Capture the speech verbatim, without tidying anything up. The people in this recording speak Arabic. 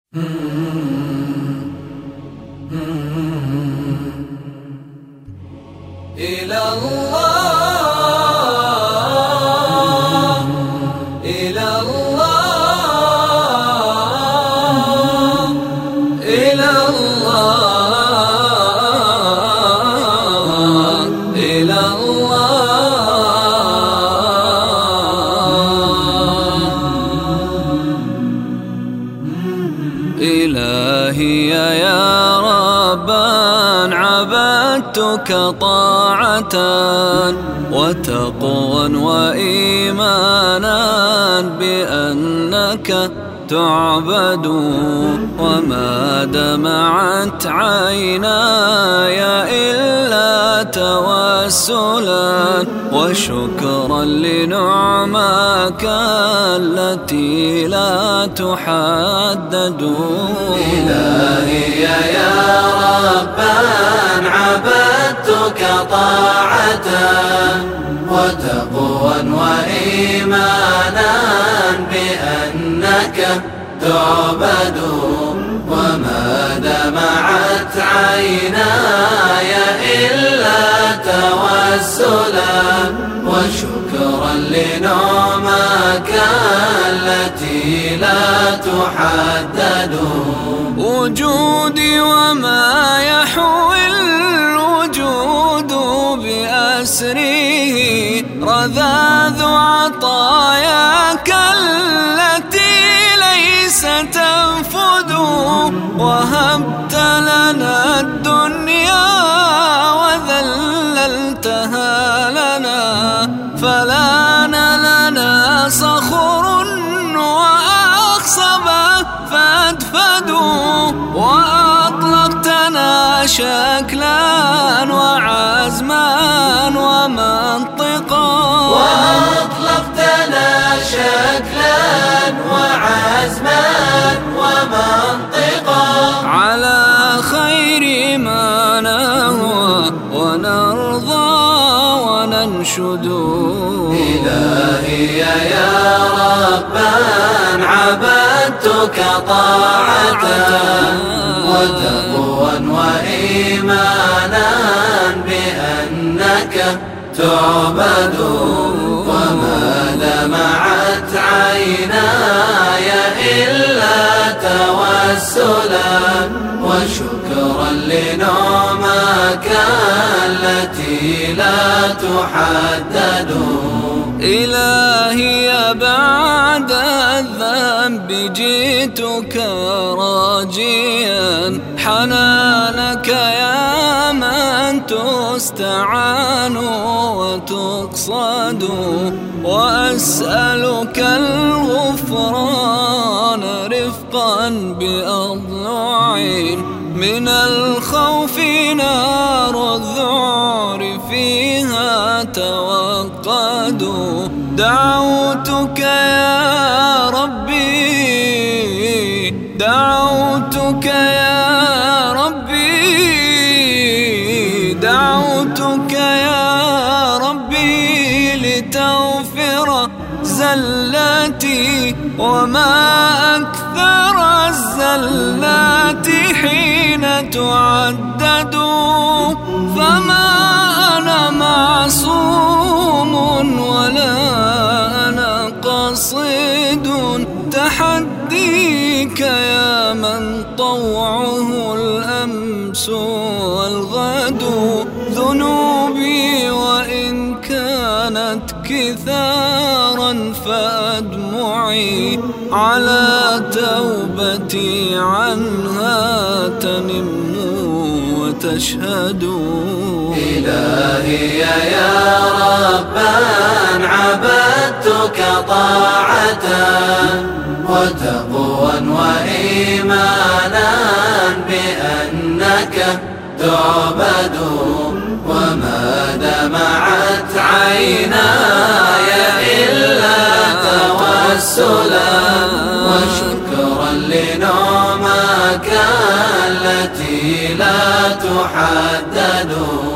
إلى الله إلى الله إلى الله إلى الله إلهي يا ربان عبدتك طاعة وتقوى وإيمانا بأنك تعبد، وما دمعت عيناي إلا توسلا وشكرا لنعماك التي لا تحدد. إلهي يا ربان عبدتك طاعة وتقوى وإيمانا بأنك تعبد، وما دمعت عيناي إلا توسلا وشكرا لنعماك التي لا تحدد. وجودي وما يحوي الوجود بأسره رذاذ عطاياك التي ليس تنفد، وهبت لنا الدنيا وذللتها لنا فلان لنا صخر وأخصب فادفدوا، وأطلقتنا شكلا وعزما ومنطقا وأطلقتنا شكلا وعزما ومنطقا على خير ما نهوى ونرضى وننشد. إلهي يا ربان عبدتك طاعة وتقوى وإيمانا بأنك تعبد، وما دمعت عيناي إلا توسلا وشكرا لنعماك التي لا تحدد. إلهي بعد الذنب جئتك راجيا حنانك يا من تستعان وتقصد، وأسألك الغفران رفقا بأضلعين من الخوف نار الذعر فيها توقد. دعوتك يا ربي دعوتك يا ربي دعوتك يا ربي لتغفر زلاتي، وما أكثر الزلات حين تعدد. فما أنا معصوم ولا أنا قصيد تحديك يا من طوعه الأمس والغد. ذنوبي وإن كانت كثارا فأدمعي على توبتي عنها تنم وتشهد. إلهي يا ربان عبدتك طاعة وتقوى وإيمانا بأنك تعبد، وما دمعت عيناي إلا توسلا وشكرا لنعماك التي لا تحدد.